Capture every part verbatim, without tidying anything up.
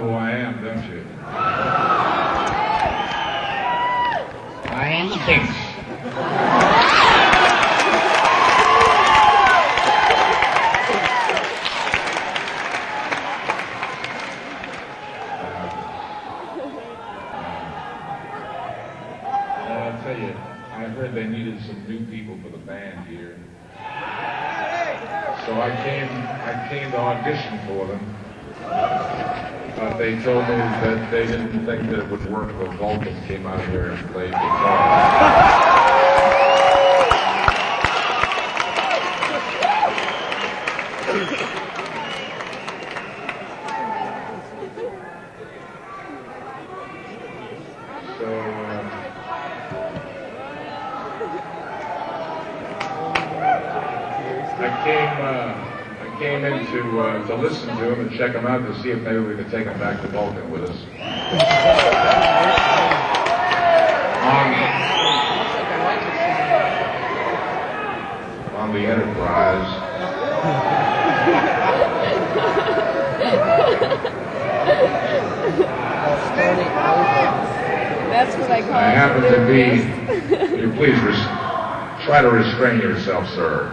who I am, don't you? I am the Kinks. I'll tell you, I heard they needed some new people for the band here. So I came, I came to audition for them. But they told me that they didn't think that it would work if Vulcan came out here and played guitar. So, uh, I came, uh, I came in to, uh, to listen to him and check him out to see if maybe we could take him back to Vulcan with us. On, on the Enterprise. That's what I call I it. happen to be, you please res- try to restrain yourself, sir.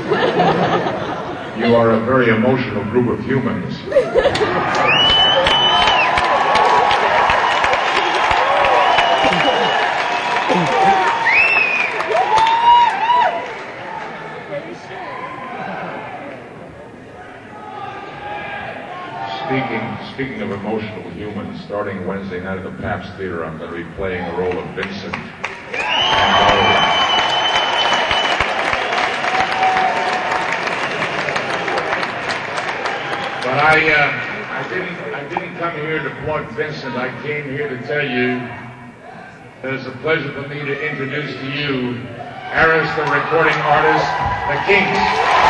You are a very emotional group of humans. Speaking, speaking of emotional humans, starting Wednesday night at the Pabst Theater, I'm going to be playing the role of Vincent. But I, uh, I didn't, I didn't come here to plug Vincent. I came here to tell you that it's a pleasure for me to introduce to you Aris, the recording artist, the Kinks.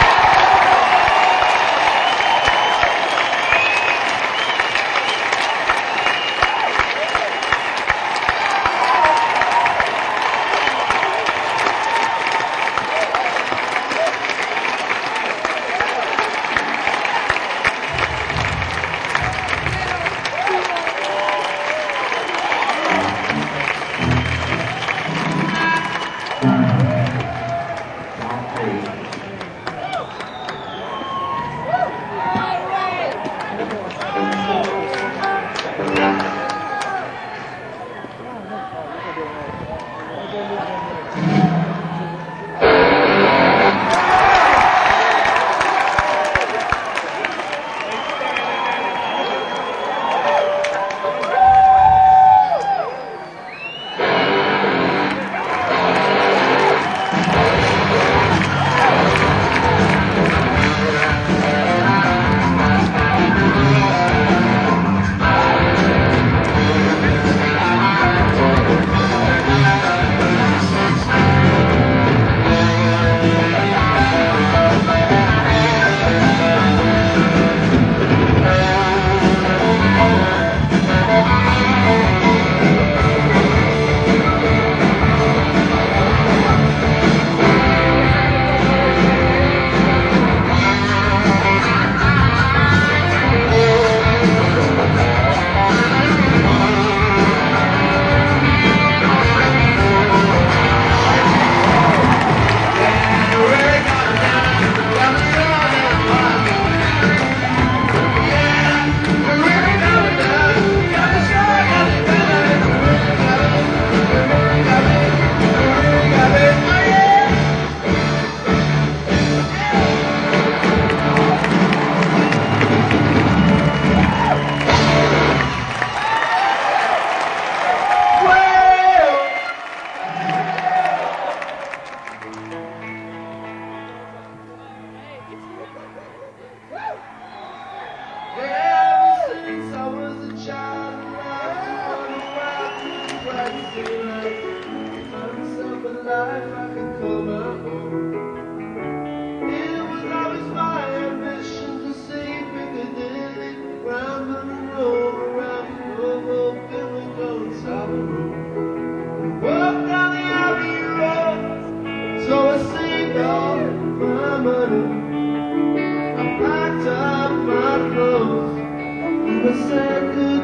I packed up my clothes. We were saying goodbye.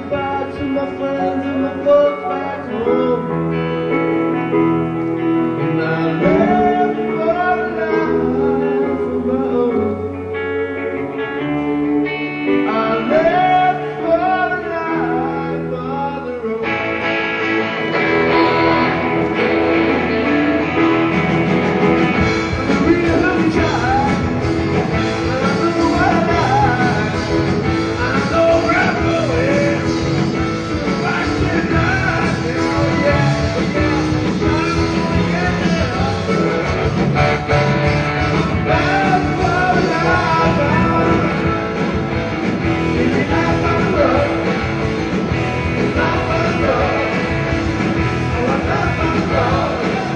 friends and my folks back home. And I left for a life of my own. I left for a life on the road. I'm a real young child, and I know what I like. I know where I'm going. I said nothing, oh yeah, oh yeah. I'm gonna get there. Left for a life on the road. Baby, life on the road. Life on the road. Oh, life on the road.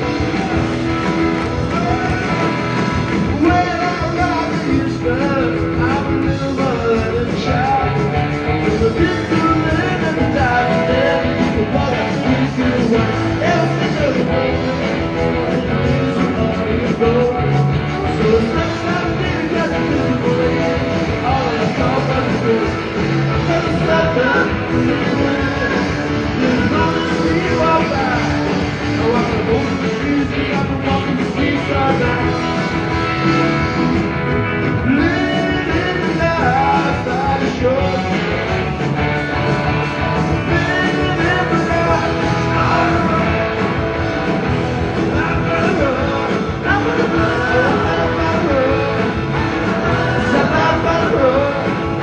When I arrived in Houston, I was a little mother and a child. There's a beautiful land and a diamond there. You can walk out the streets to the west. Ever since I was born, all the years of money and gold. So it's not like I did got the physical aid. All I saw was the good. Cause it's not done. There's not a street walk by. I walk the whole streets, and I've been walking the streets all night. Living the life by the shore. Living the life on the road. Life on the road. Life on the road. Life on the road. It's a life on the road.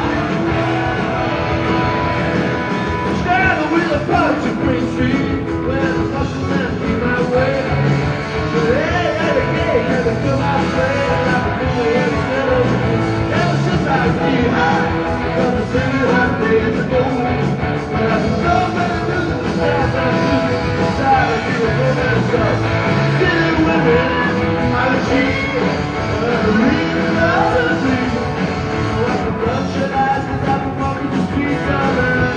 Travel with a punch of Green Street, where the muscle man came my way. But hey, at the gate, had to fill my plate, and I've been doing it ever Ever since I was knee high, because the city hot days ago. But I was so many news, the staff and music, inside of you, and stuff. City women, I'm a cheap, but I'm reading love and sleep. So I can brush your eyes, cause I've been walking the streets all night.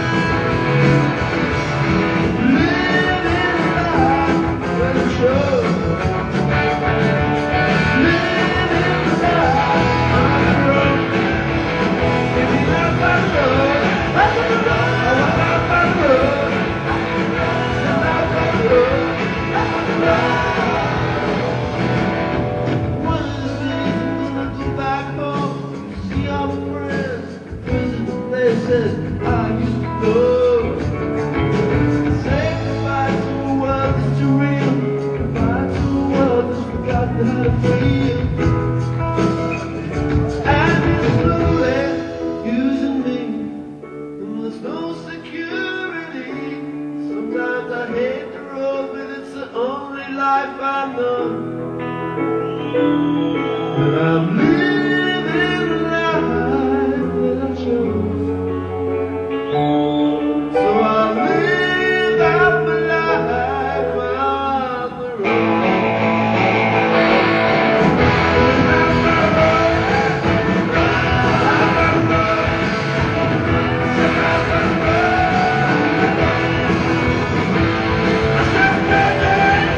Living life with a show. Living life on the road. If you live on the road, life on the road. I want life on the road. Life on the road. Life on the road. One of the days I'm gonna go back home, see all my friends, visit the places I used to go. Say goodbye to a world that's too real. Goodbye to a world that's forgotten how to feel. And it's slowly using me, and there's no security. Sometimes I hate the road, but it's the only life I know. And I'm living the life that I chose. So I live out my life on the road. Life on the road. Life on the road. Life on the road. I said, baby,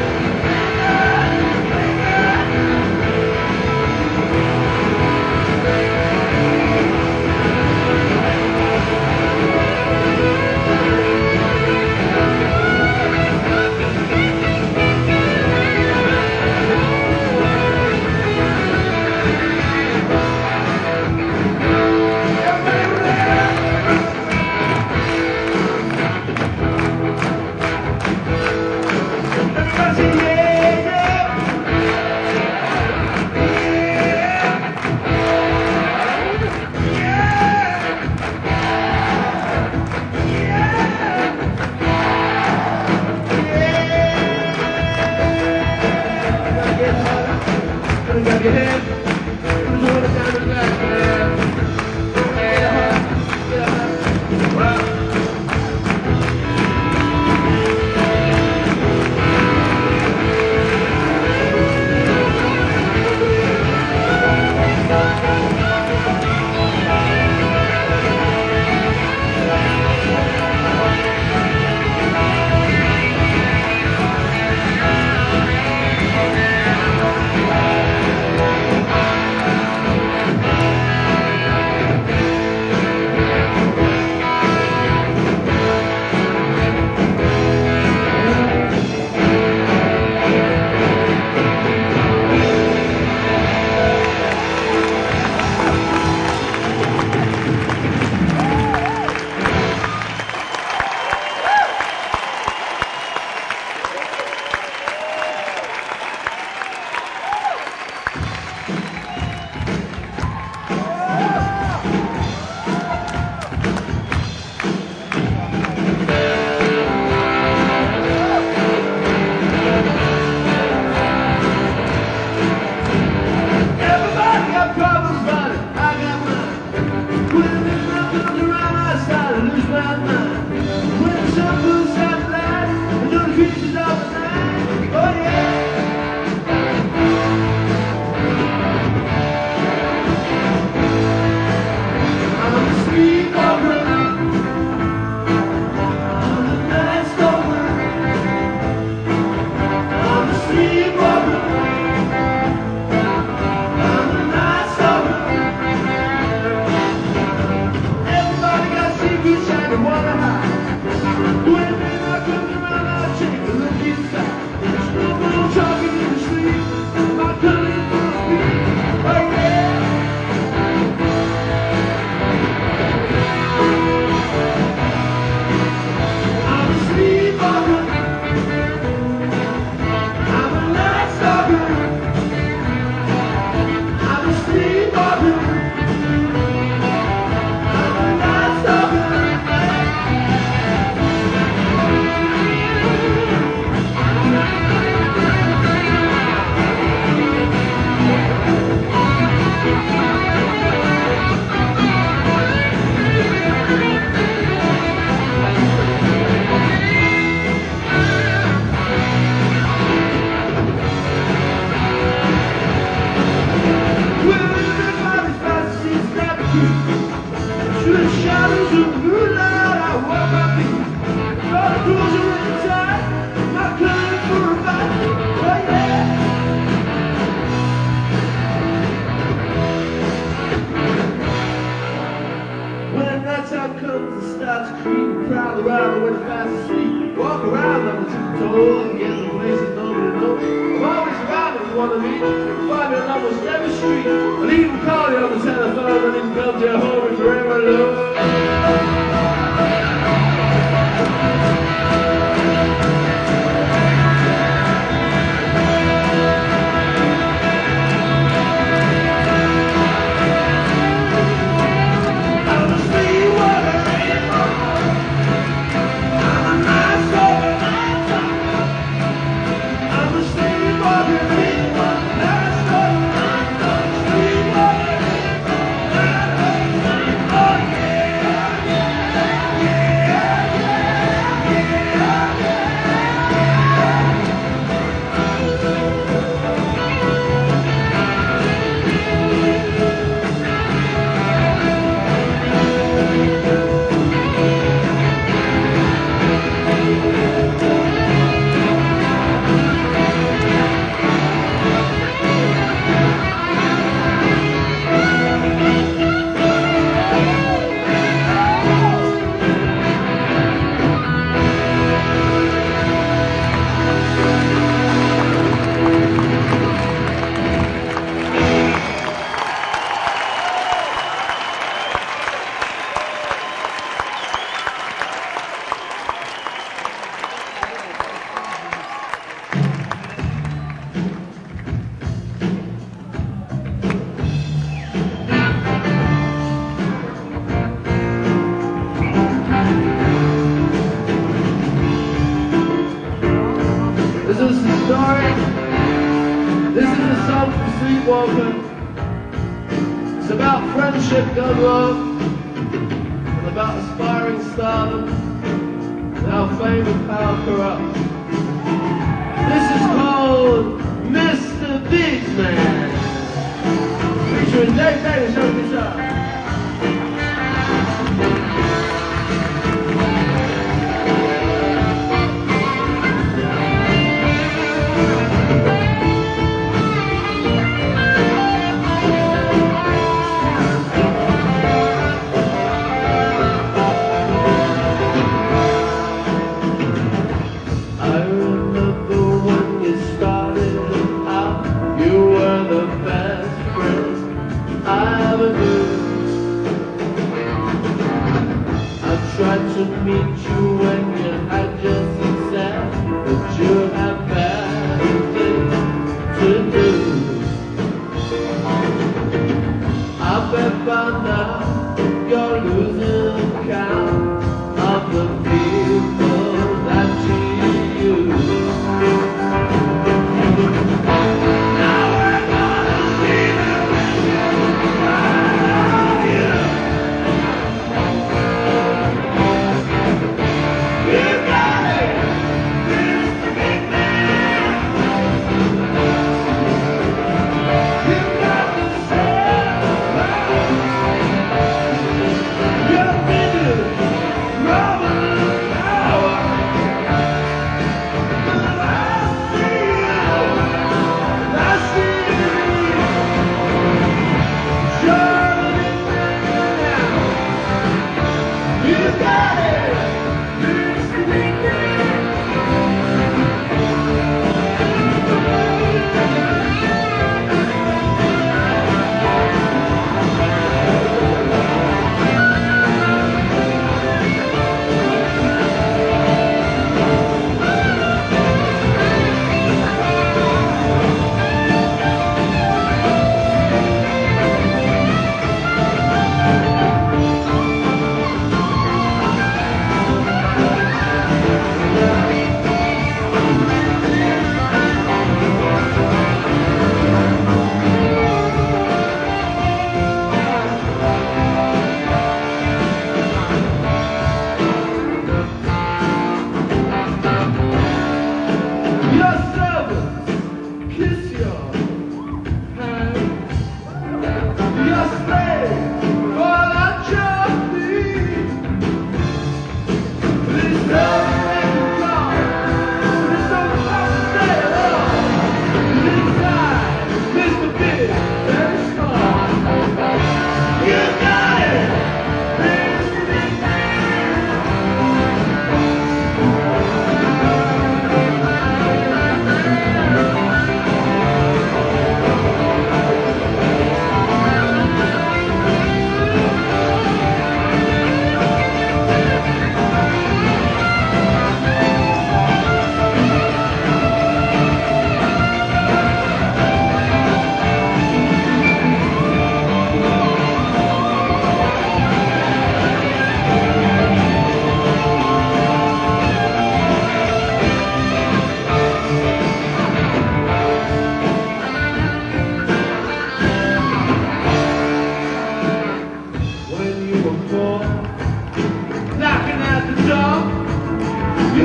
has to sleep. Walk around on the tiptoes and get to places nobody knows. I'm always around if you want to meet. You can find me on almost every street. I'll even call you on the telephone and even come to your home if you're ever alone. This is the story. This is a song from Sleepwalker. It's about friendship gone wrong, and about aspiring stardom, and how fame and power corrupt. This is called Mister Big Man, featuring Dave Davis on guitar. I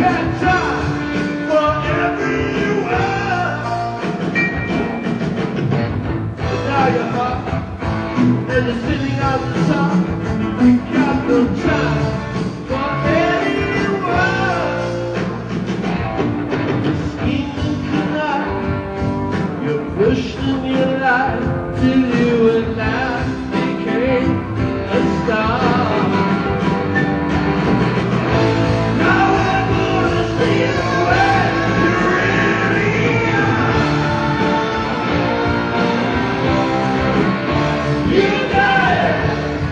had time for everyone. But now you're hot and you're sitting on the top. You got no time for anyone. Scheming tonight, you're pushed in your life till you at last became a star. Now I'm gonna see the way you really are. You got it.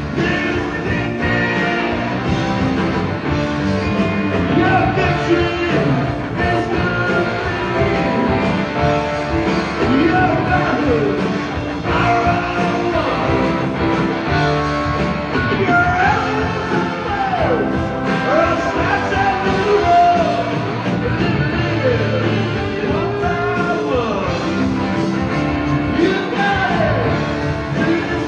Your victory is not free. Your battles are all won. Your enemies are snatched at the road. Eliminated one by one. You got it.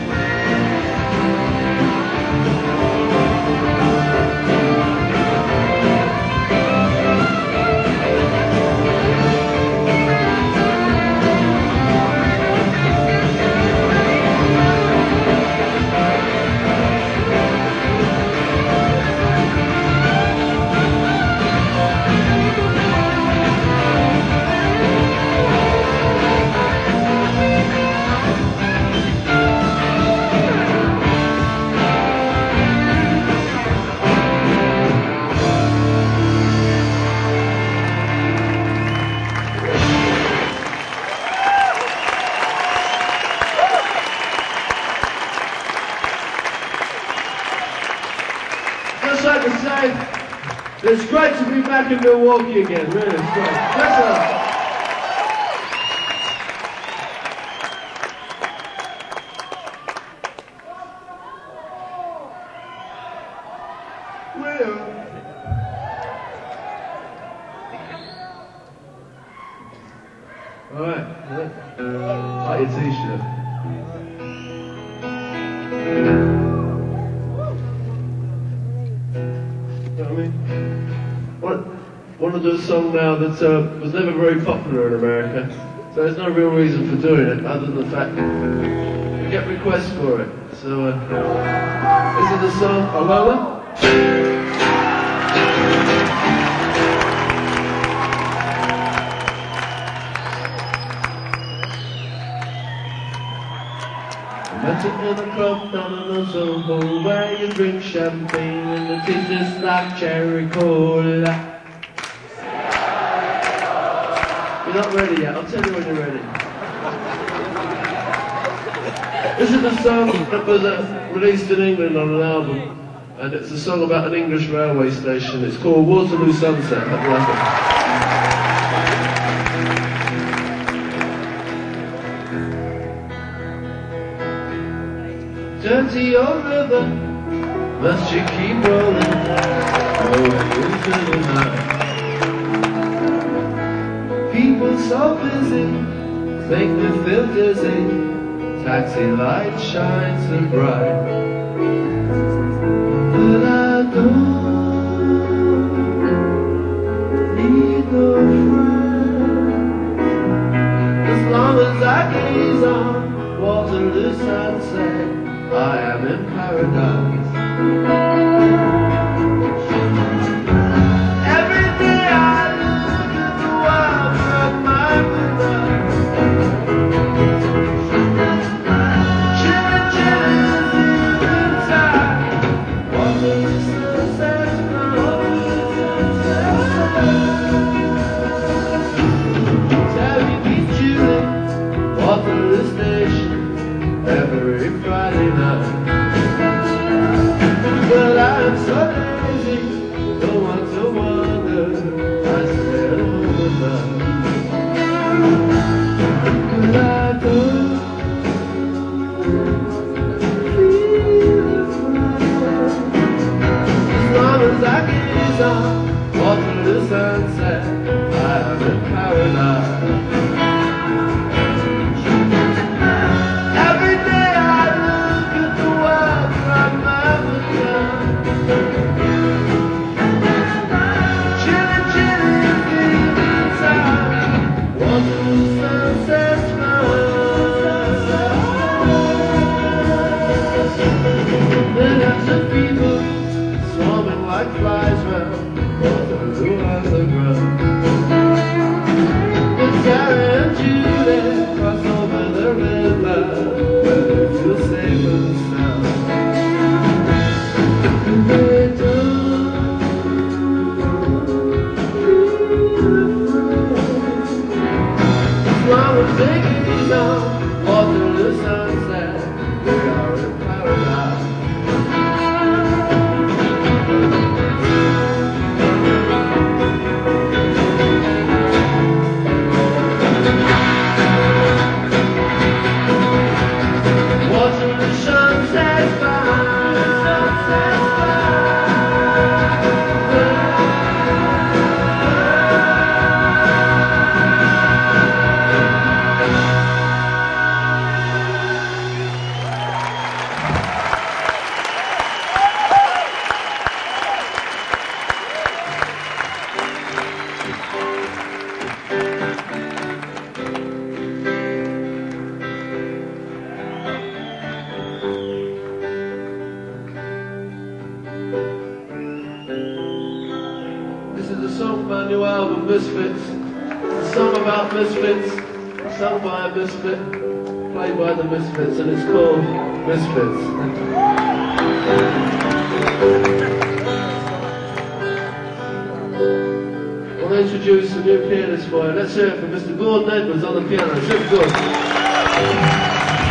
Just like to say, it's great to be back in Milwaukee again, really, it's great. Yes, sir. Well, all right, like your t-shirt. You know what I mean? Want, want to do a song now that uh, was never very popular in America, so there's no real reason for doing it other than the fact that we get requests for it. So, uh, this is the song Alola. Met it in a club down in the Soho where you drink champagne and it tastes just like cherry cola. You're not ready yet, I'll tell you when you're ready. This is a song that was uh, released in England on an album, and it's a song about an English railway station. It's called Waterloo Sunset. Have you like it? Dirty old river, must you keep rolling, rolling into the night. People so busy, make me feel dizzy. Taxi light shines so bright, but I don't need no friend. As long as I gaze on Waterloo sunset, I am in paradise. Every day I look at the world from my window. Chilly, chilly, inside. Waterloo sunset, Waterloo sunset. Tell you meet Julie, Waterloo station, every Friday night. But I'm so lazy, don't want to wander, I stay at home at night. But I don't feel afraid. As long as I gaze on Waterloo sunset, I am in paradise. Chilly, song from my new album, Misfits. A song about misfits, sung by a misfit, played by the Misfits, and it's called Misfits. I'll introduce a new pianist for you. Let's hear it from Mister Gordon Edwards on the piano. Super good.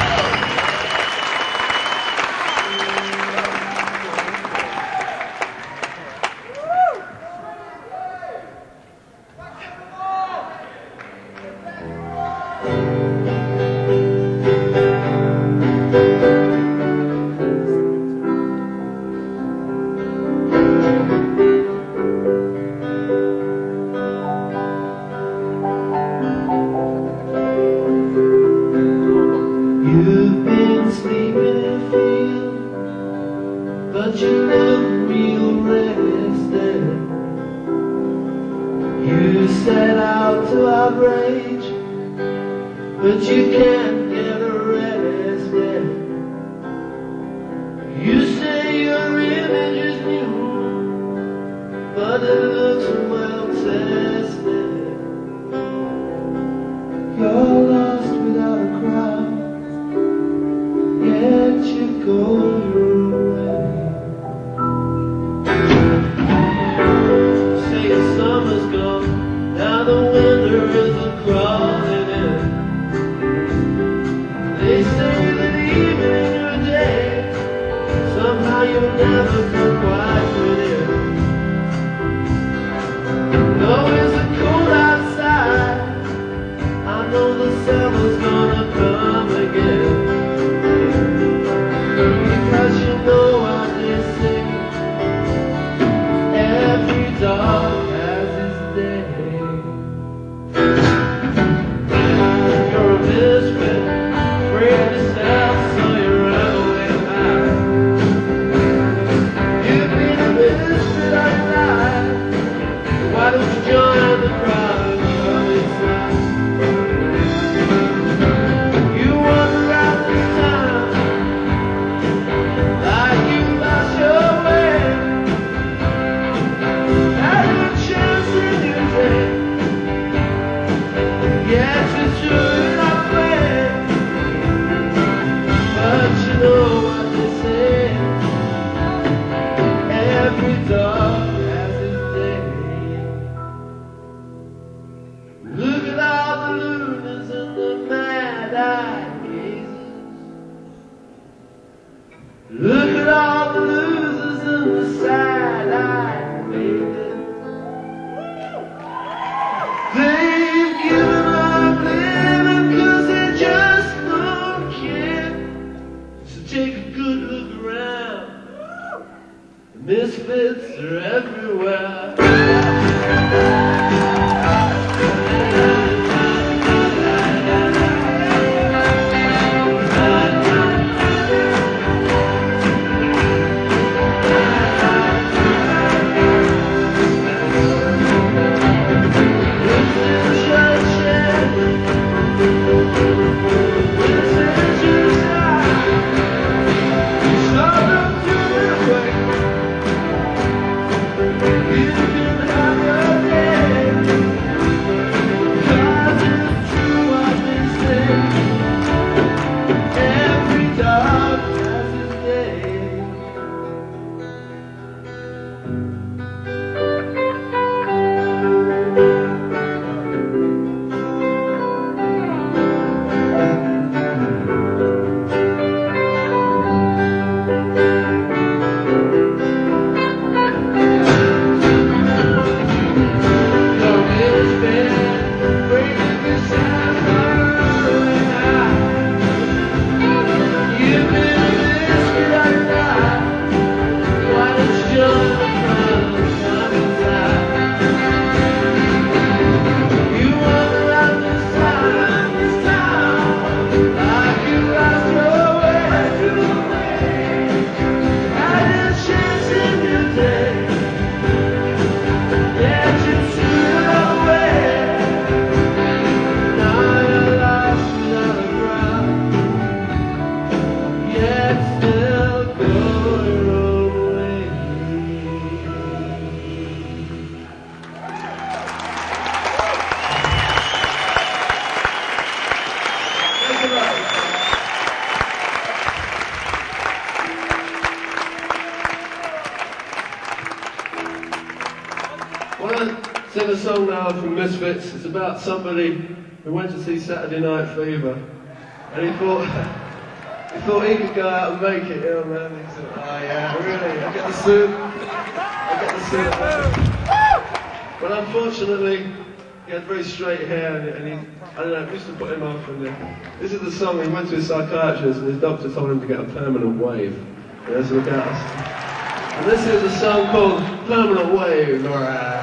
You've been sleeping in a field, but you look real rested. You set out to outrage, but you can't get arrested. You say your image is new, but it looks well tested. You're lost without a crowd, yet you go your way. Say the summer's gone, now the winter is a crawling in. want to sing a song now from Misfits. It's about somebody who went to see Saturday Night Fever, and he thought he thought he could go out and make it. You know, man. He said, "Oh yeah, really? I get the suit. I get the suit." But unfortunately, he had very straight hair, and, and he, I don't know, it used to put him off. And uh, this is the song. He went to a psychiatrist, and his doctor told him to get a permanent wave. And that's what that was. And this is a song called Permanent Wave. All right.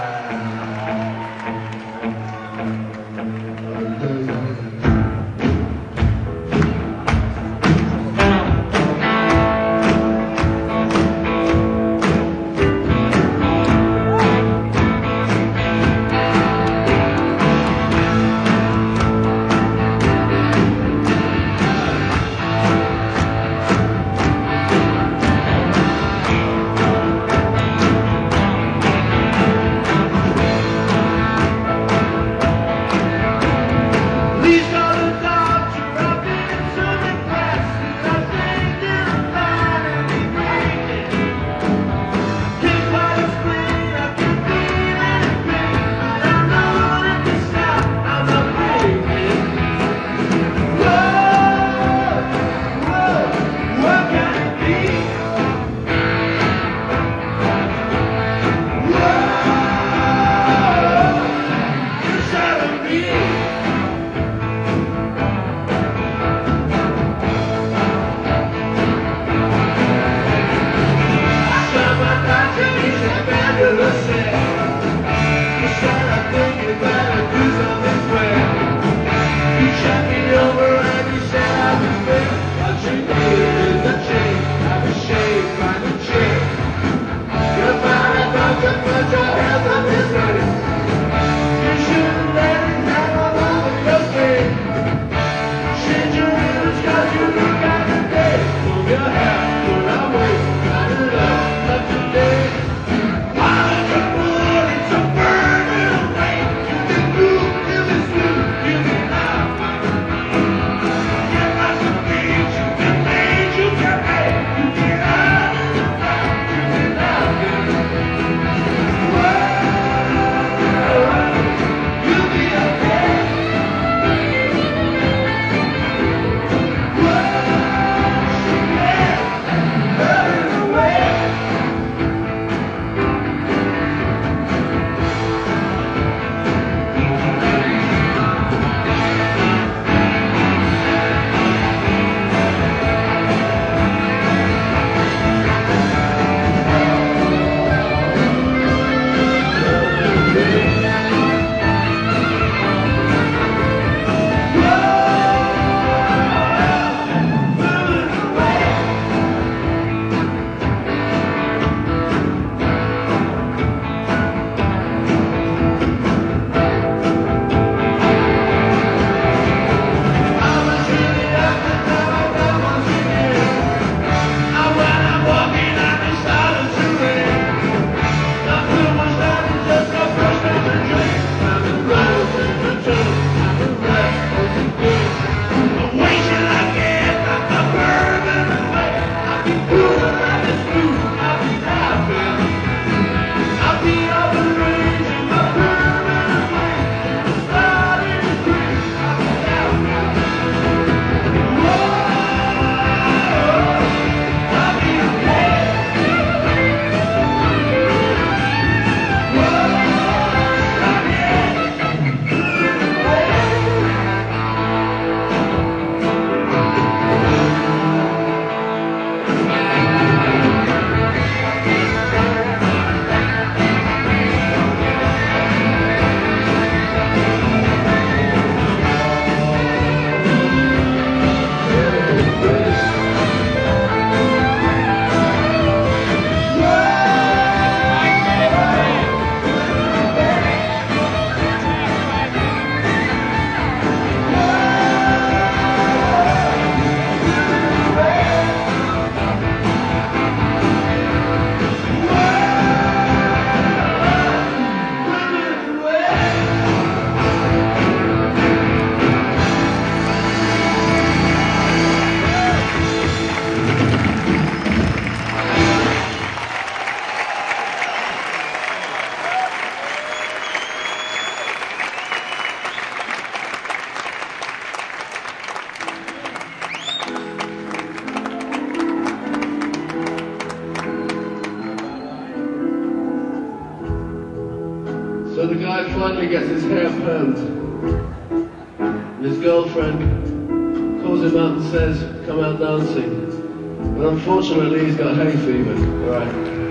So the guy finally gets his hair permed. And his girlfriend calls him up and says, come out dancing. But unfortunately he's got hay fever. Right.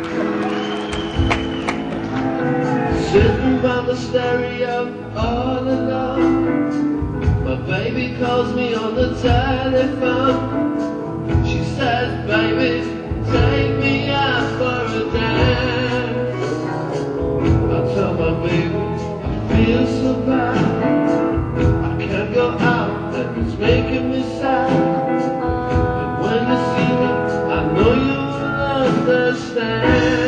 Sitting by the stereo all alone. My baby calls me on the telephone. She says, baby, take me out for a dance. I tell my baby, I feel so bad. I can't go out and it's making me sad. And when you see me, I know you'll understand.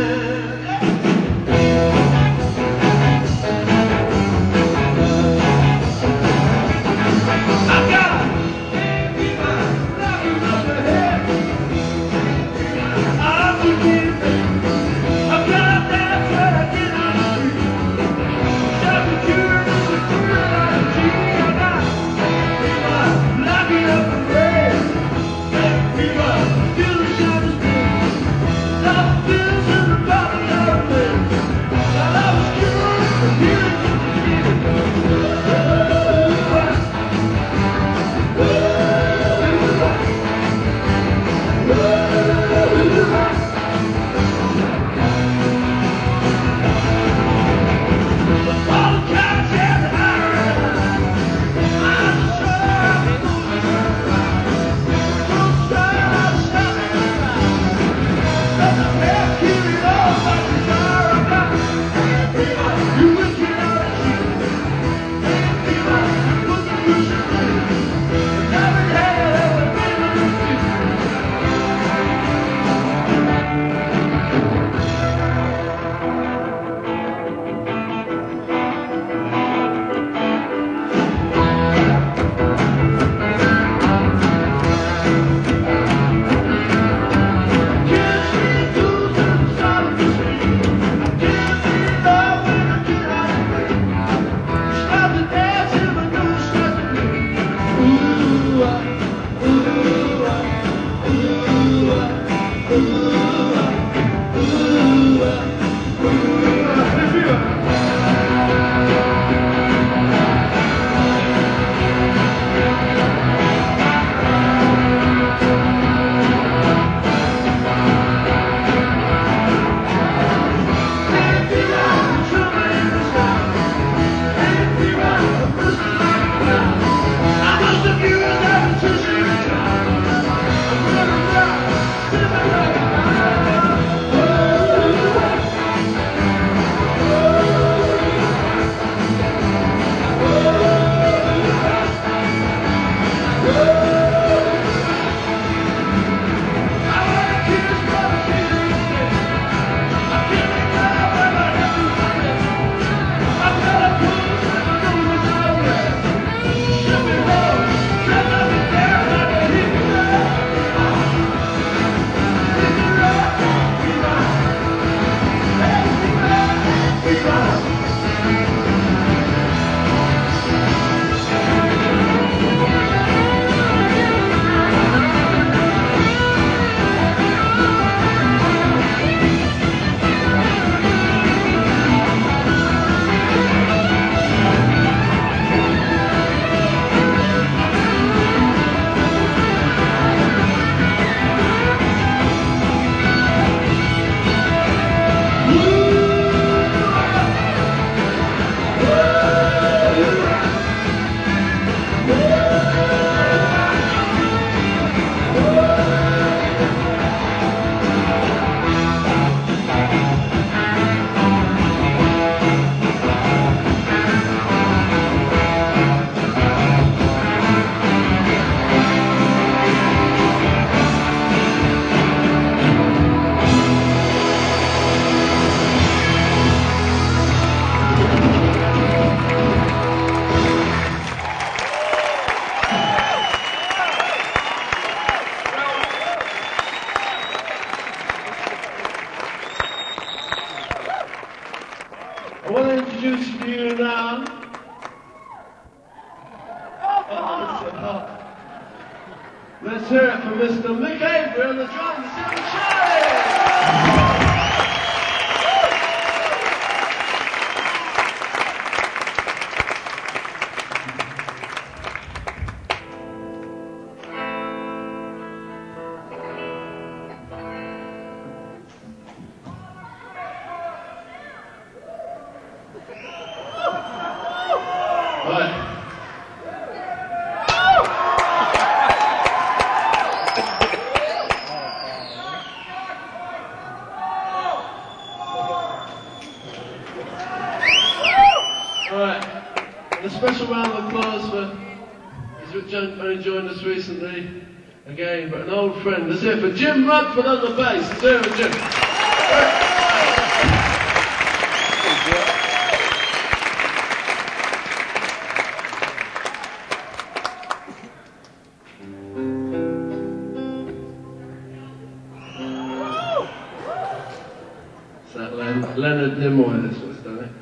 I want to introduce to you now. Oh, let's hear it for Mister Mick Avery on the drums, Silver Charlie! a special round of applause for, he's only joined us recently, again, but an old friend. Let's hear it for Jim Mudford on the bass. Let's hear it for Jim. It's that Len- Leonard Nimoy that's what's done it.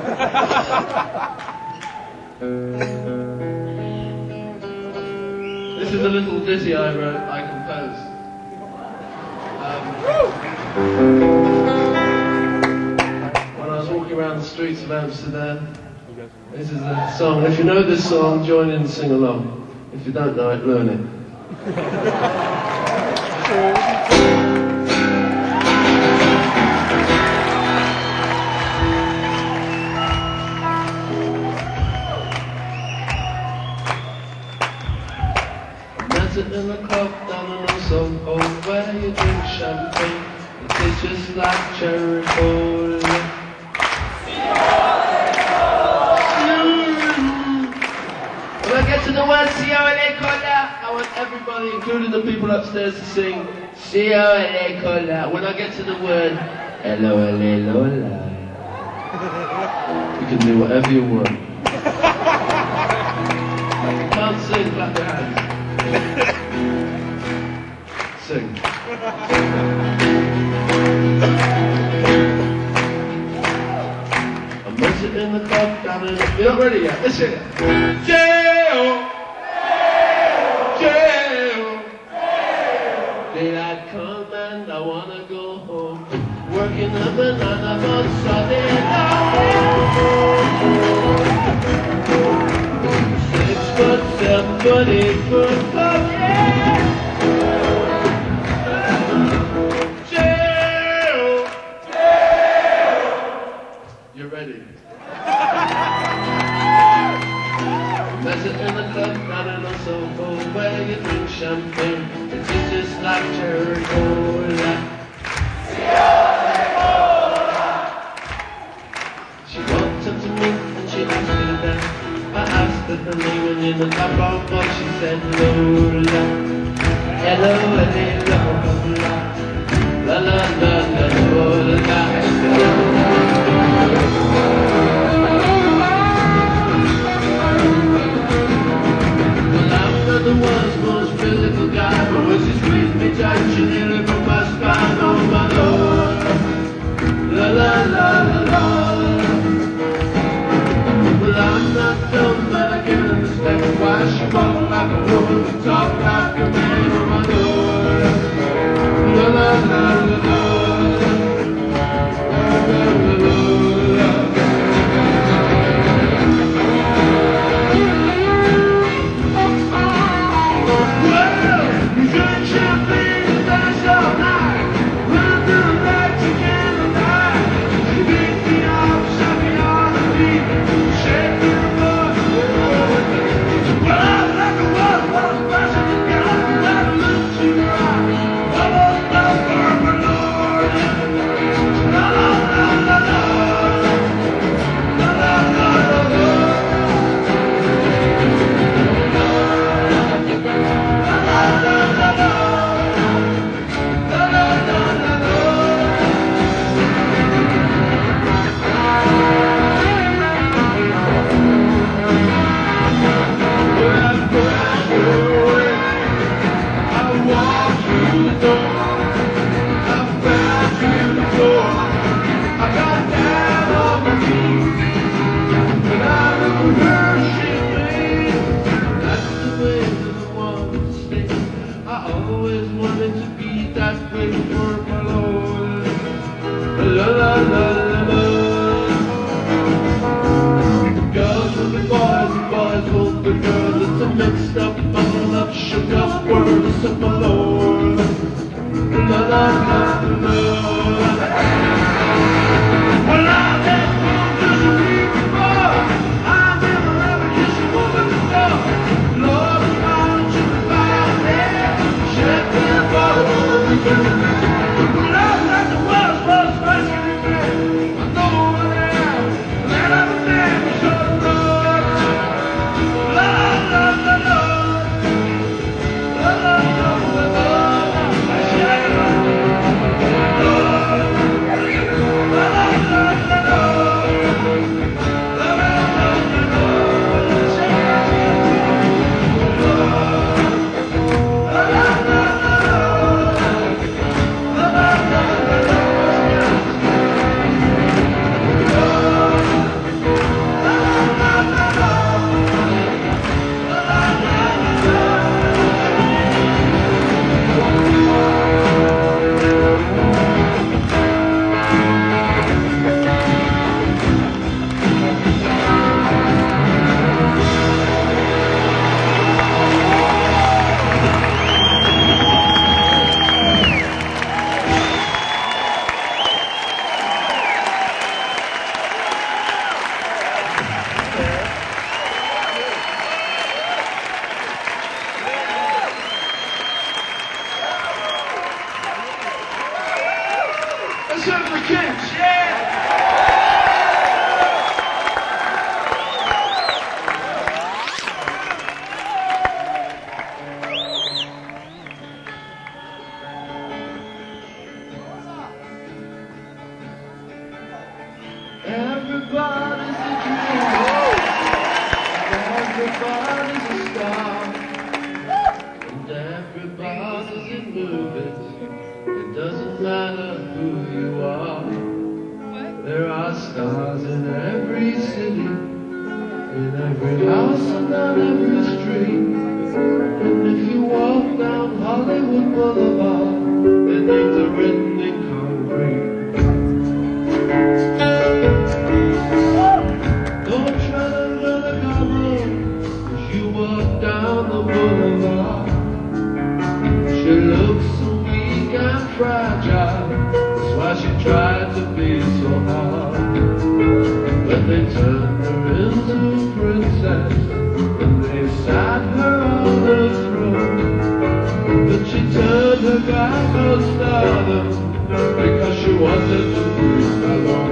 This is a little ditty I wrote, I composed. Um, when I was walking around the streets of Amsterdam, this is a song. If you know this song, join in and sing along. If you don't know it, learn it. In the club down in the Soho where you drink champagne, it tastes just like cherry cola. When I get to the word C O L A cola, I want everybody, including the people upstairs, to sing C O L A cola. When I get to the word L O L A Lola, you can do whatever you want. Can't sing, clap your hands. Sing. I'm missing in the club down in the... You're not ready yet? Listen. Jail! Jail! Daylight come and I wanna go home. Working a banana on Sunday night. Six foot, seven foot, eight foot club, yeah! You're ready. That's it in the club, down in the Soho, where you drink champagne. It tastes just like cherry cola. She walked up to me and she asked me to dance. I asked her her name and in the top of box she said Lola. Hello, hello, Lola. La la la la Lola. The world's most physical guy, but when she squeezed me tight, she nearly broke my spine. Oh my Lord, la la la la la. Well, I'm not dumb, but I can't understand why she walked like a woman and talked like a man. Oh my Lord, la la la la la. Shake the everybody's a star, and everybody's in movies. It doesn't matter who you are. There are stars in every city, in every house and on every street. And if you walk down Hollywood Boulevard, their names are written in concrete. Don't try to run a cover as you walk down the boulevard. She looks so weak and fragile, that's why she tried to be so hard. But they turned her into a princess, and they sat her on the throne. But she turned her back on stardom, because she wanted to be alone.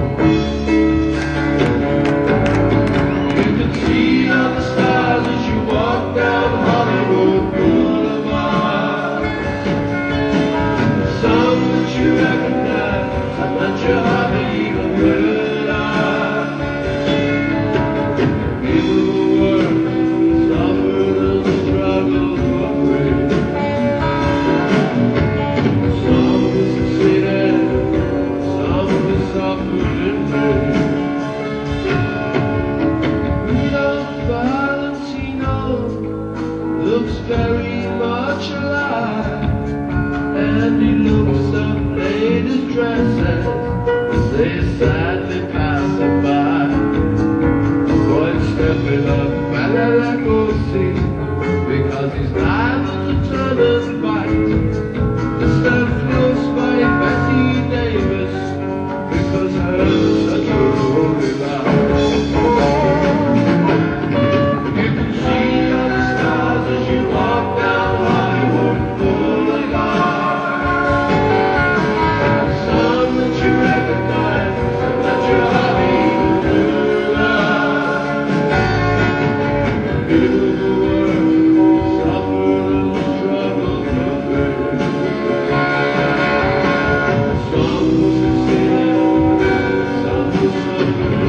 You can see all the stars as you walk down Hollywood Boulevard. Some that you recognize, and that you haven't even heard of. People who work, suffered and struggled for free. Some who succeeded, some who suffered in pain. Rudolph Valentino looks very much alive, and he looks up ladies' dresses as they sadly pass him by. Avoid stepping up Belagosi, because his diamonds are turning white. Stand close by Betty Davis, because hers is such a holy life. You can see all the stars as you walk down Hollywood Boulevard. Some that you recognize, and that you haven't even heard of. People who work, suffered and struggled for free. Some who succeeded, some who suffered.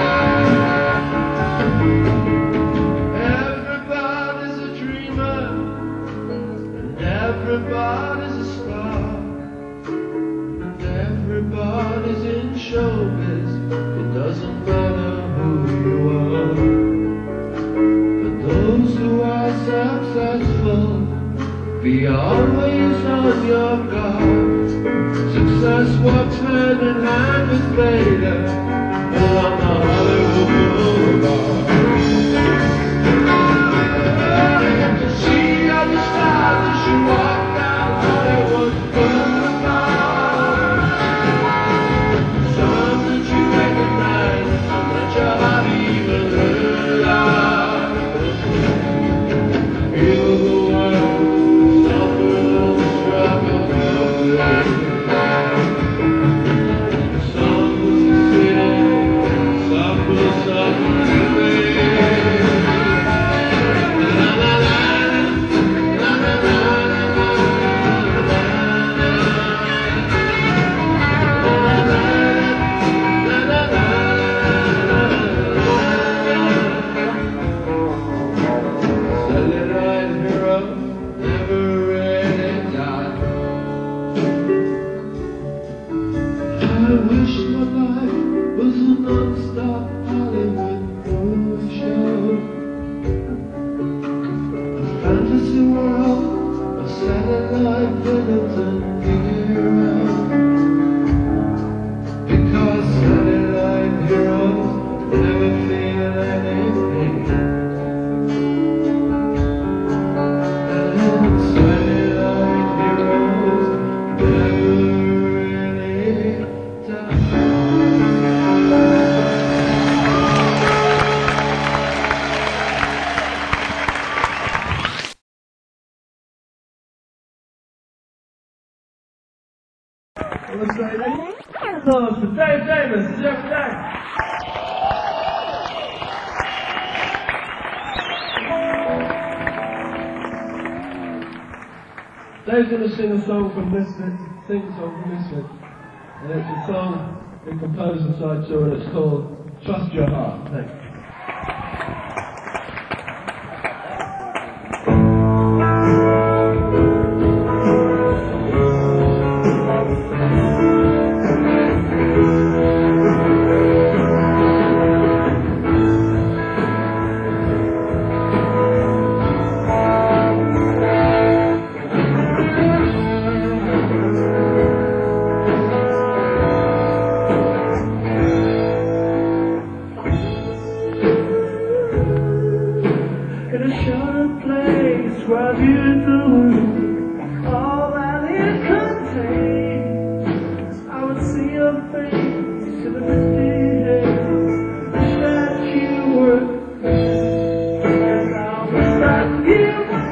Everybody's a dreamer, and everybody's a star, and everybody's in showbiz. It doesn't matter who you are. For those who are successful, be always on your guard. Success walks hand in hand with failure along the Hollywood Boulevard. You can see all the stars as you walk down Hollywood Boulevard. Some that you recognize, some that you haven't even heard of. People who work, suffer and struggle for free. Some who succeeded, some who suffered in pain. La la la, la la la la la, la la la, Celluloid heroes never really die. I wish my life was a non-stop Hollywood movie show, a fantasy world of satellite villains and heroes. Because satellite heroes never feel anything, and satellite heroes never really die. Let's say that. Songs for Dave Davis, Jeff Day. Dave's going to sing a song from Misfits, sing a song from Misfits. And it's a song we composed inside two, and it's called Trust Your Heart. Thanks. describe you through all that it contains. I would see your face in the misty days. Wish that you were, and I wish that you were.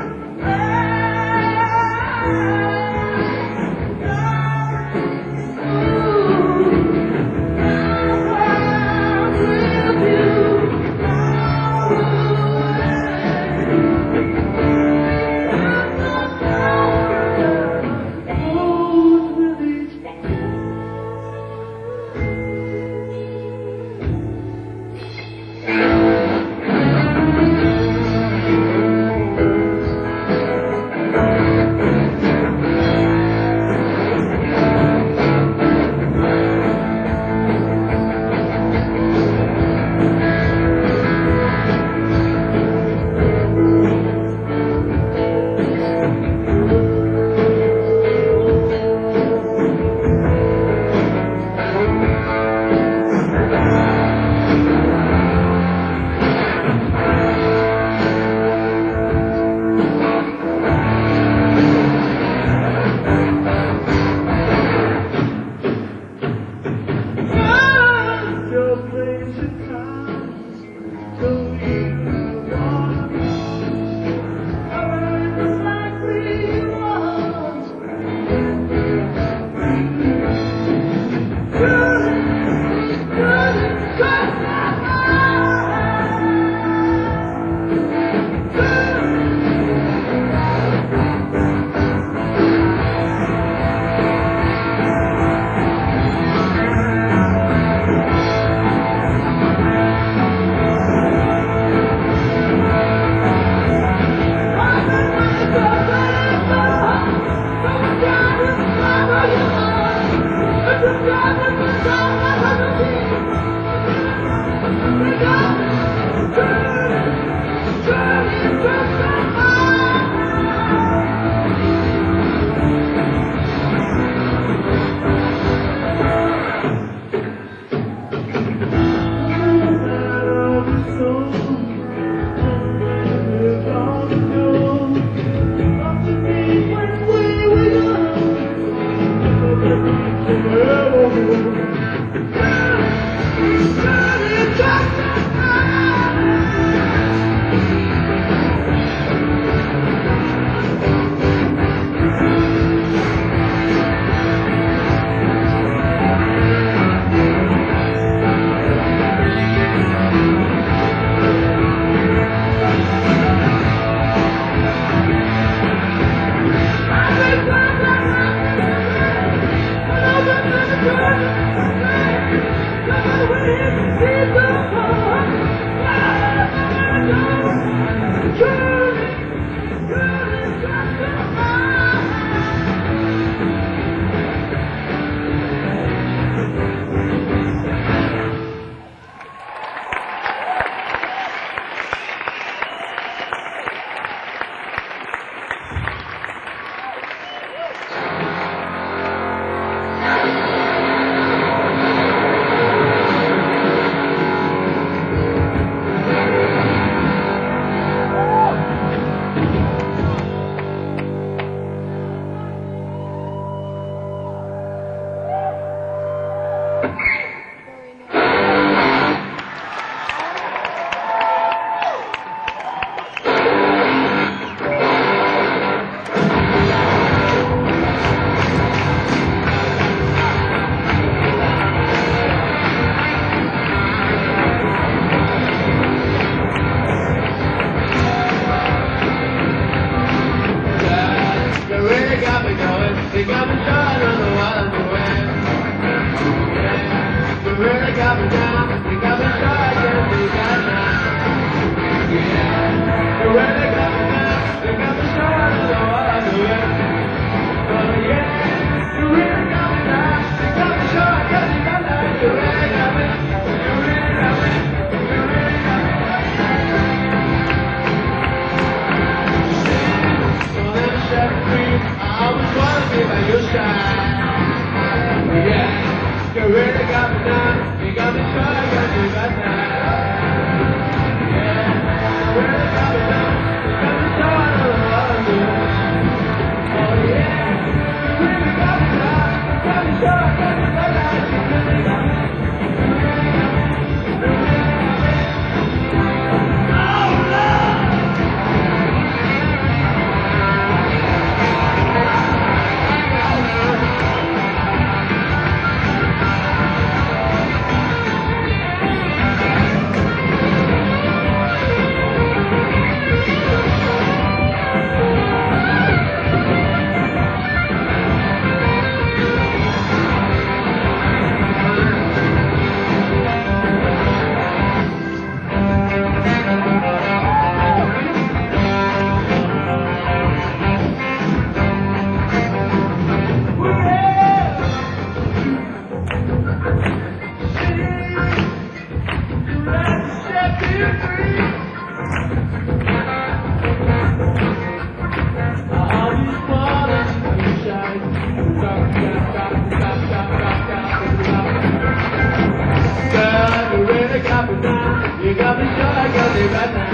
me right now.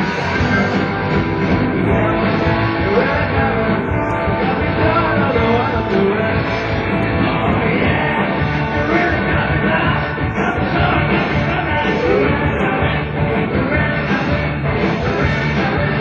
Right now, got me down, I know what I'm doing. Oh yeah, you really got me now. Got me so, got me so now. You really got me, you really got me, you really got me.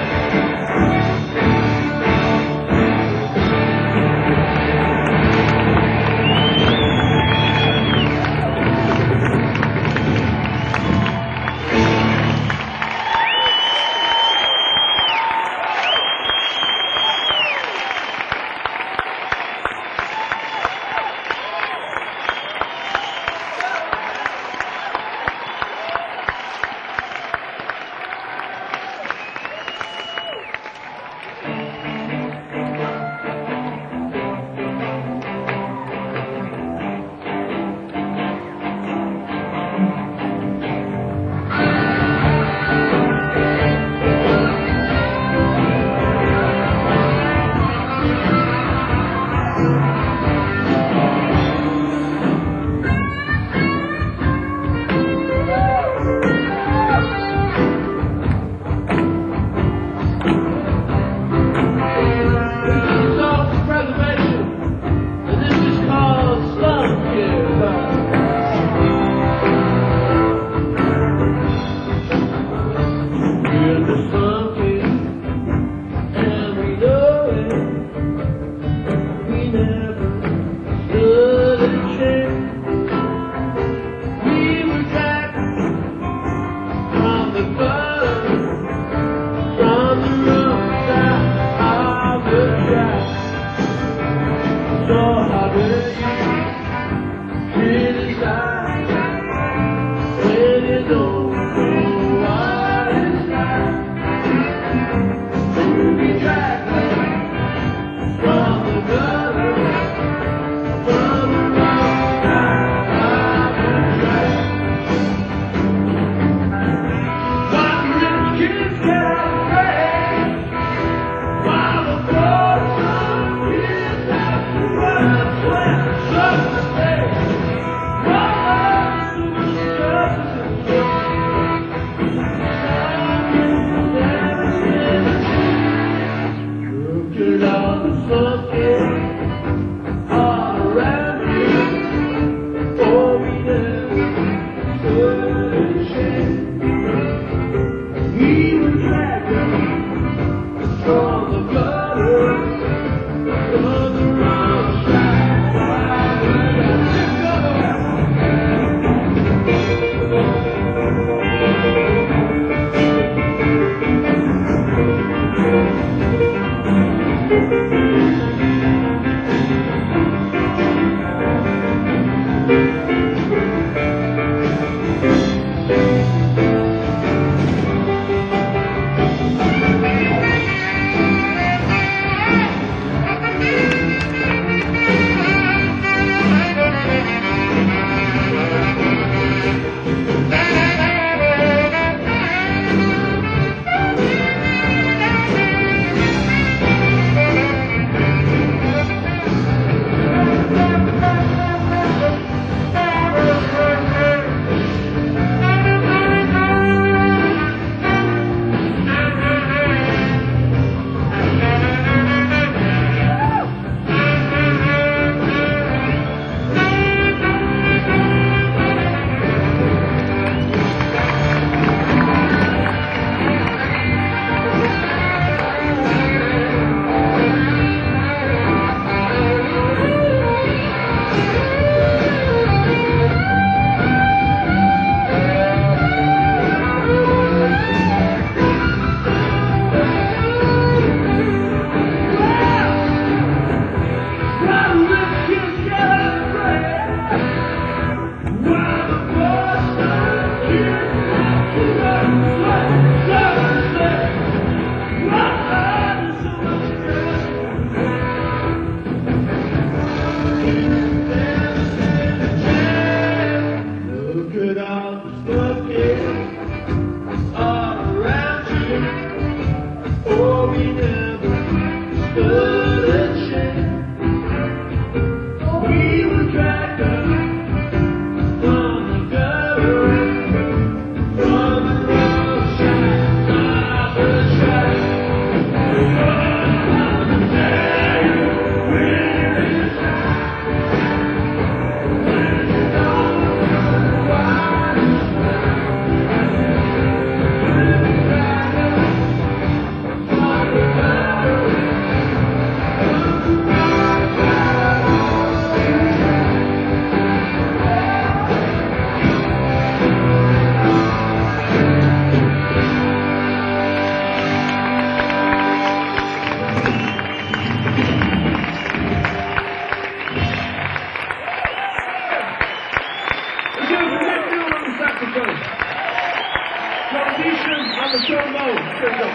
Here we go.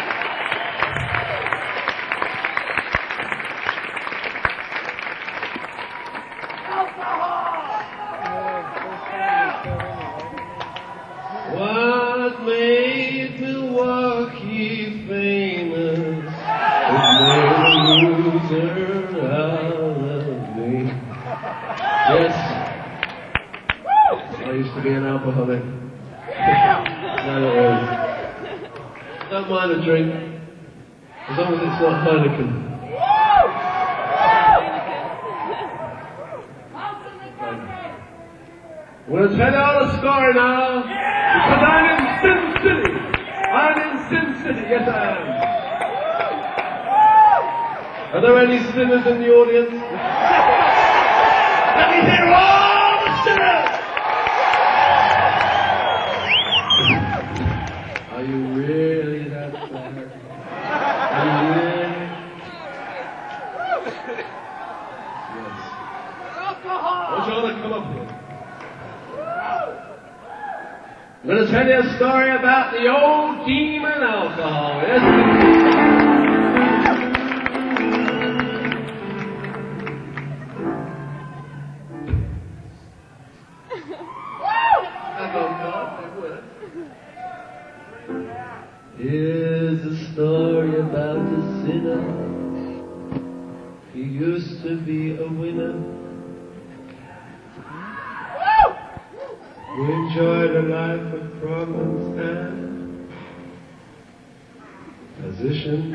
What made Milwaukee famous is made a loser out of me. Yes, I used to be an alcoholic. Not always. Don't mind a drink, as long as it's not Heineken. I'm going to tell you all a story now, because I'm in Sin City. I'm in Sin City, yes I am. Are there any sinners in the audience? Let me hear all the sinners! Are you really that bad? Are you really? Yes. I want you all to come up here. I'm going to tell you a story about the old demon alcohol. Yes. I don't know. Here's a story about a sinner. He used to be a winner. We enjoyed a life of problems and position.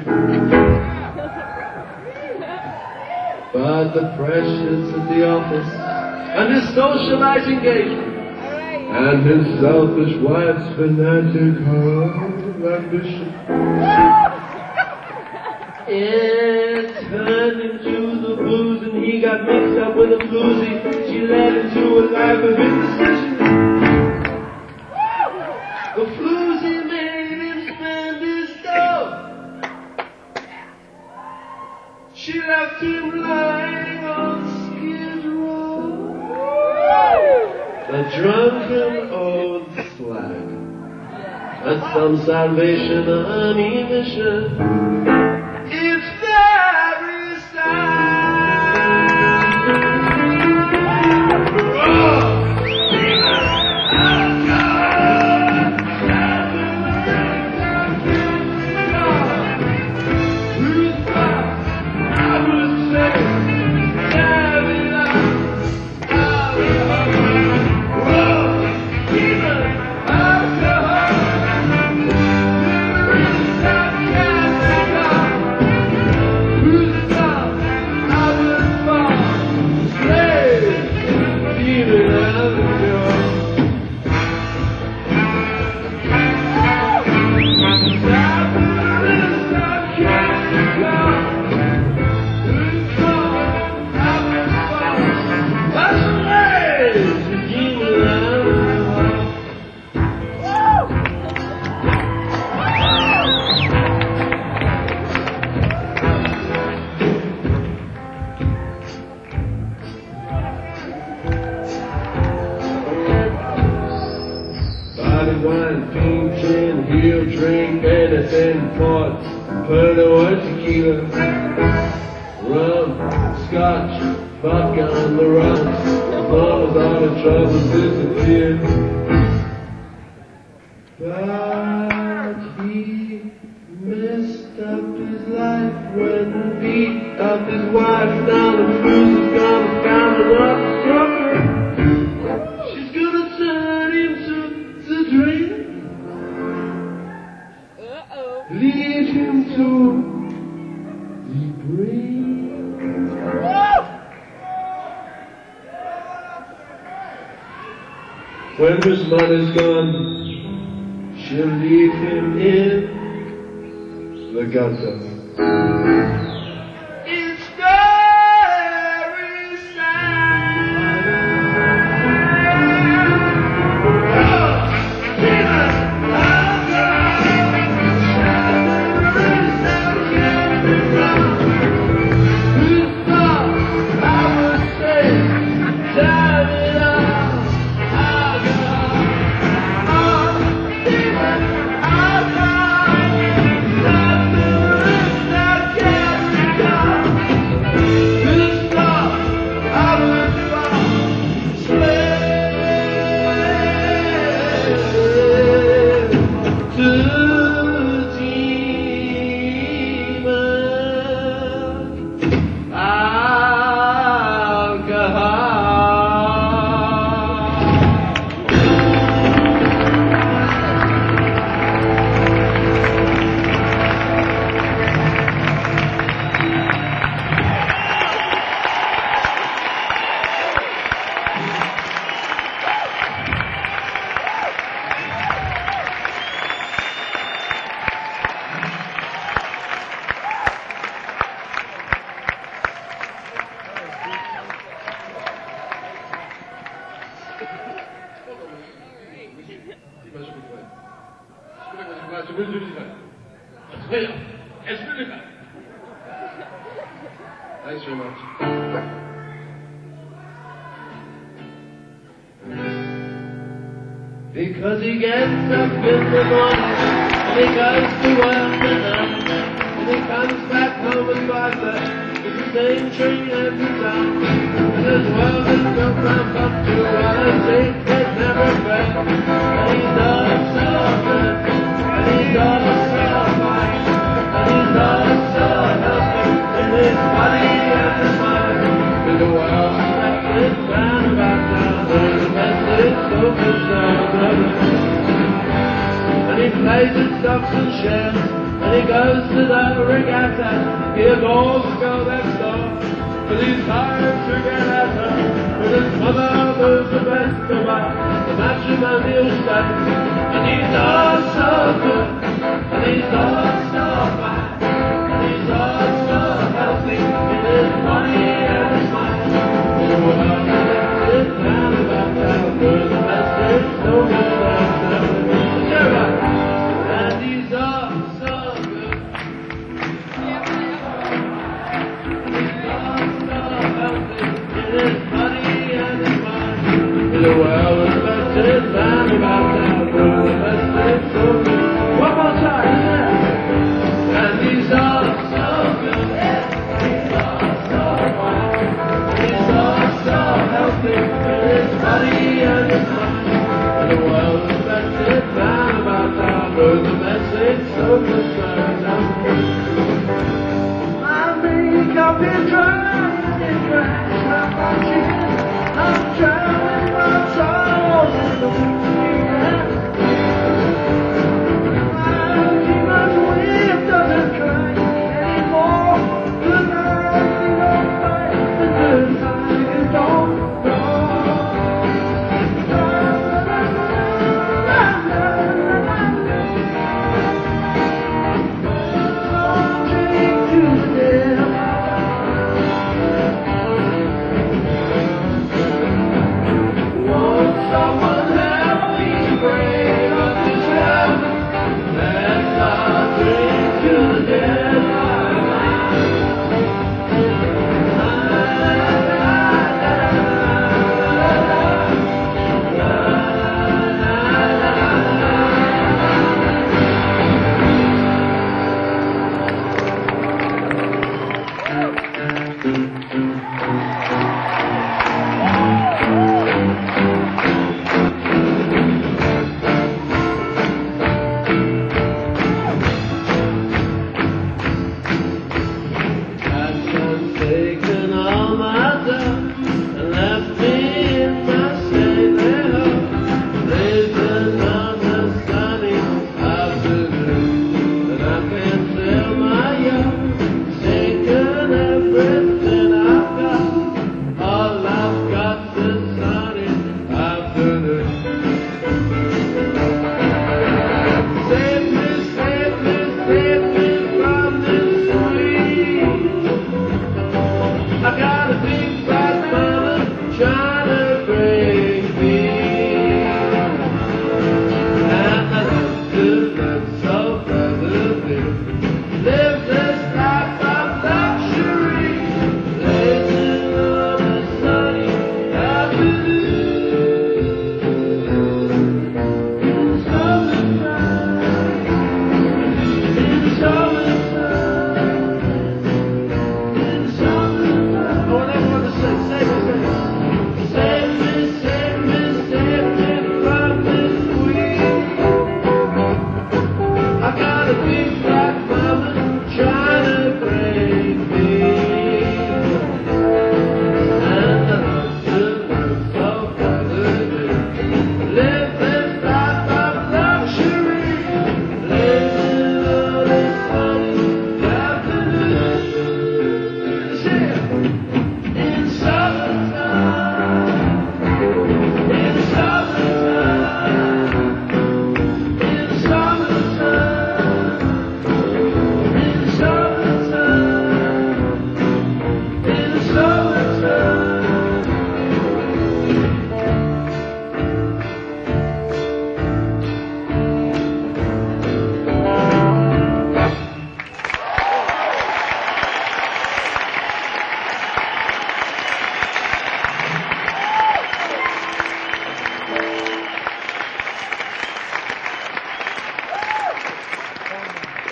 But the pressures of the office and his socialized engagement and his selfish wife's fanatical ambition, it turned into the booze, and he got mixed up with a floozy. She led into a life of indecision. The floozy made him spend his dough. She left him lying on Skid Row, a drunken old slag. That's some Salvation Army mission. It's very sad. Oh! When his money's gone, she'll leave him in the gutter. Oh, Well, it's really bad. Thanks very much. Because he gets up in the morning and he goes to work at night and he comes back home at five thirty with the same train every time. And his world is built round up to reality, it never fails. And he does so good, and he does so fine, and he does so healthy in his body and his mind. With the world that is round about down, there's a message so good down. And he plays his stocks and shares, and he goes to the regatta. He adores the girl next door, but he's tired to get at her. But his mother knows the best about the matrimonial stuff. And he does so good, and he does so fine, and he does so healthy in his body and his mind. The world is round about town, where the message so good and so good. And he's up so good. He's up so healthy in his body and his mind. In the world, the message round about town, where the message so good. One more time.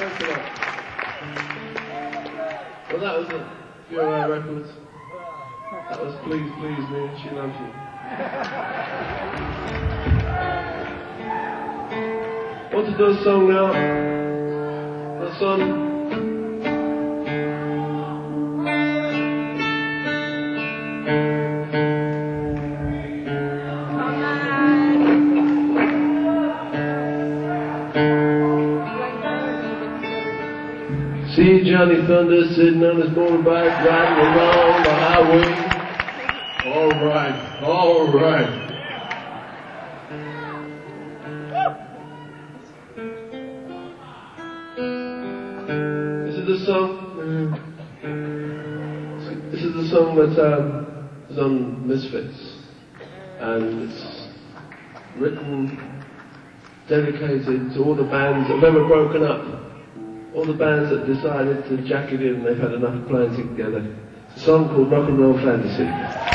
Thanks a lot. Well, that was it. Pure Records. That was Please Please Me, She Loves You. I want to do a song now. A song. See Johnny Thunder sitting on his motorbike riding along the highway. All right, all right. This is the song. This is the song that um, is on Misfits, and it's written, dedicated to all the bands that have ever broken up. All the bands that decided to jack it in, they've had enough playing together. It's a song called Rock and Roll Fantasy.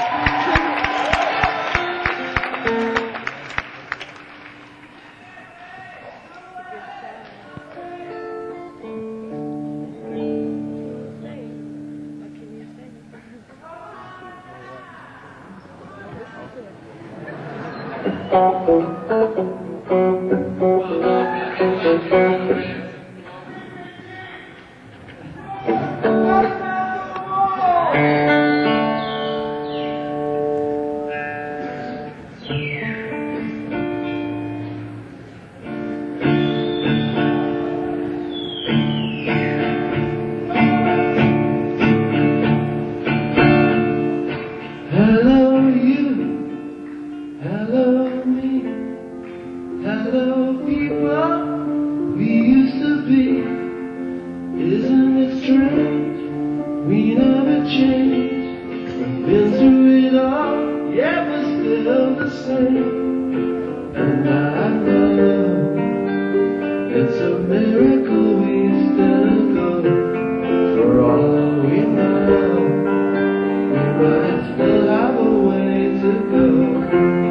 Hello you, hello me, hello people we used to be. Isn't it strange, we never changed, we've been through it all, yet we're still the same. And I know it's a miracle we still go, for all we know. But still have a way to go.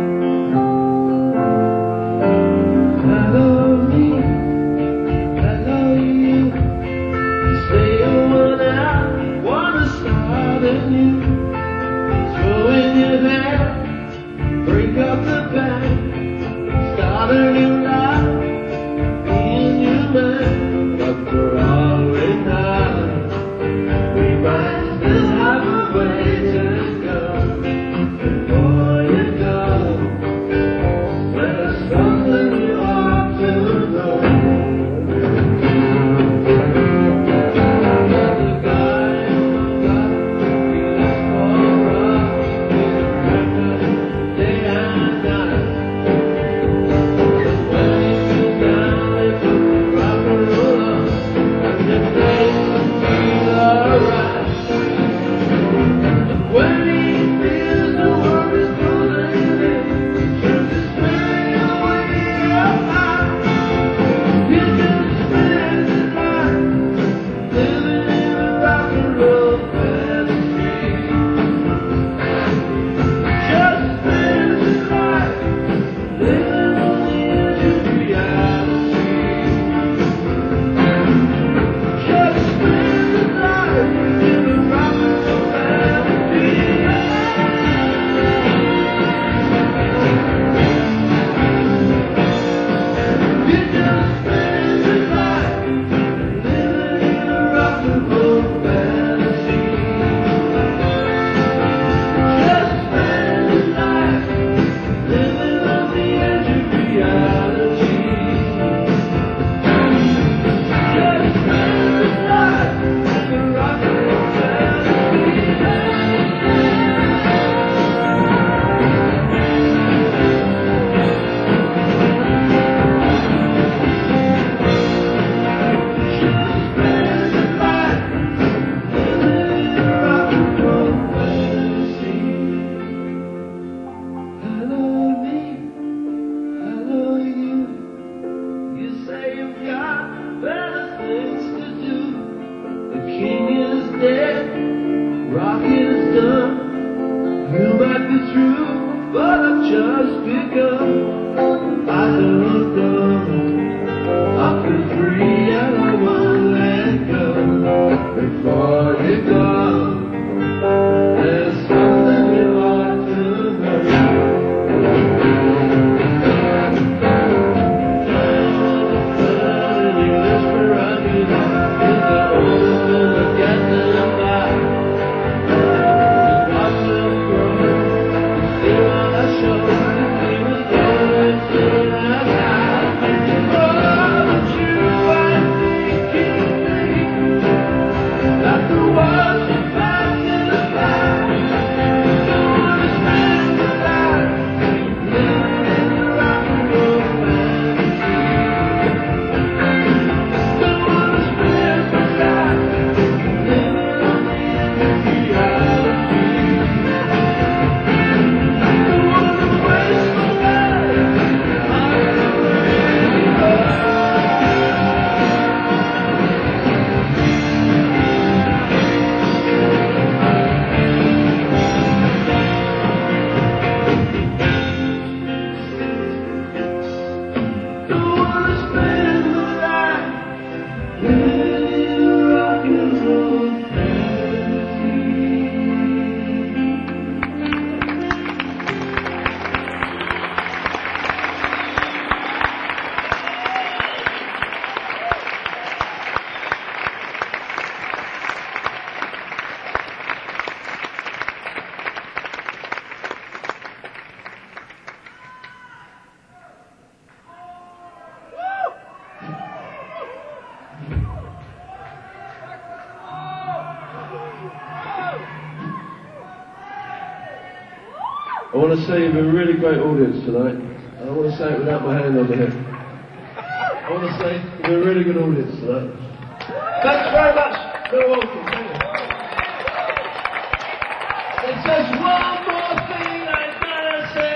Hello me, hello you. You say you wanna, wanna start anew. Throw in your band, break up the band, start a new life, be a new man. But for all we know, we might still have a way. But I've just begun. I don't know. I feel free and I want. before you go. There's something you ought to know. And you whisper of you is the only thing that gets them by. Just watch them grow. You see on the show, he was always sitting outside. Oh, but you are thinking me. Not the ones who pass in the back. Don't wanna spend your life living in the rock and roll fantasy. Don't wanna spend your life living on the edge of reality. Don't wanna waste my life on the radio. Don't wanna spend my life living in a rock and roll fantasy. I want to say you've a really great audience tonight. I don't want to say it without my hand on the hip. I want to say you've a really good audience tonight. Thanks very much. You're welcome. Thank you. There's just one more thing I gotta say.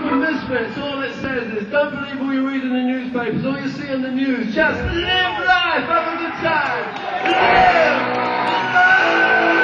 for misfits. All it says is, don't believe all you read in the newspapers, all you see on the news. Just live life, have a good time. Live life!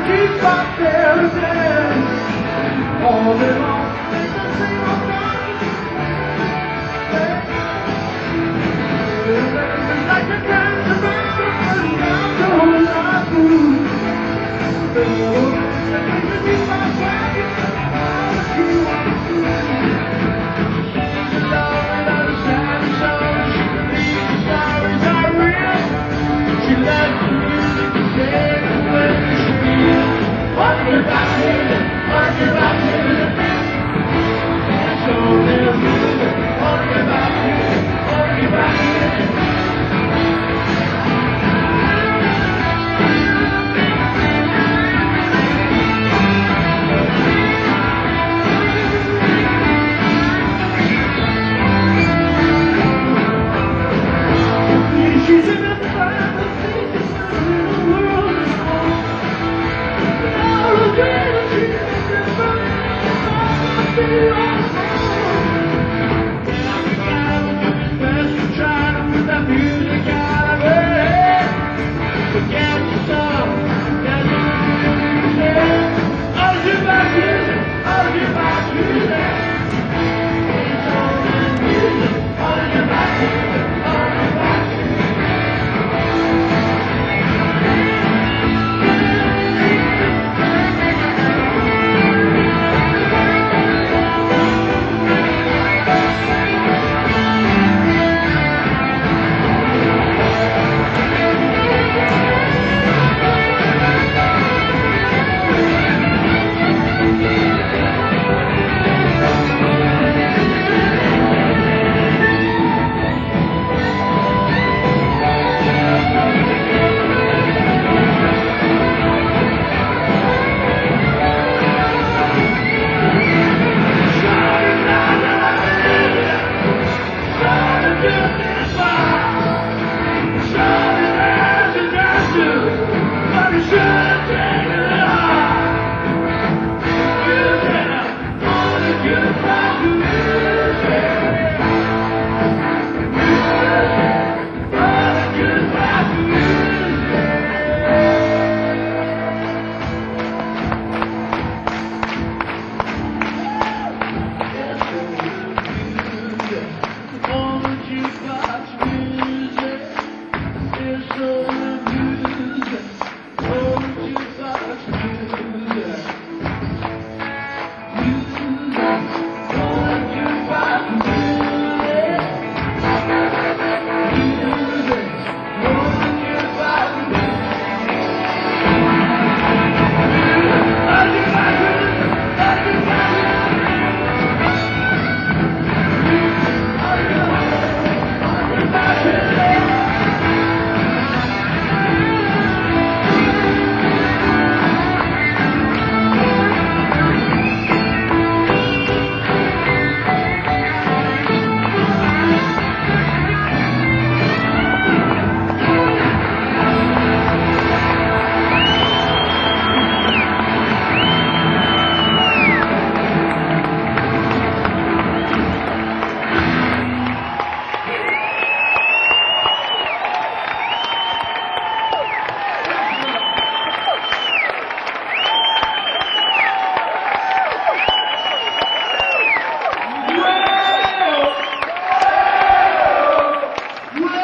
keep on dancing. All day long, it's the same old song. It's like a dance around the first time, going on through. It's keep on swagging, all she wants to do. Sings along without a sad song. She believes the stories are real. She loves the music to take away the shame. Wonder about music, wonder about music. There's so little music. Wonder about music, wonder about music. She's in a fantasy, she's in a world of song. All the dreams she makes it burn, all the feelings wrong. Every guy will do his best to try to put that music out of her head. Forget the song, forget the music. All she about music, all she about music. It's all in music, all she about music, all she about music.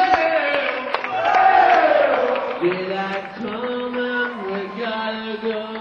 Did I come and we gotta go?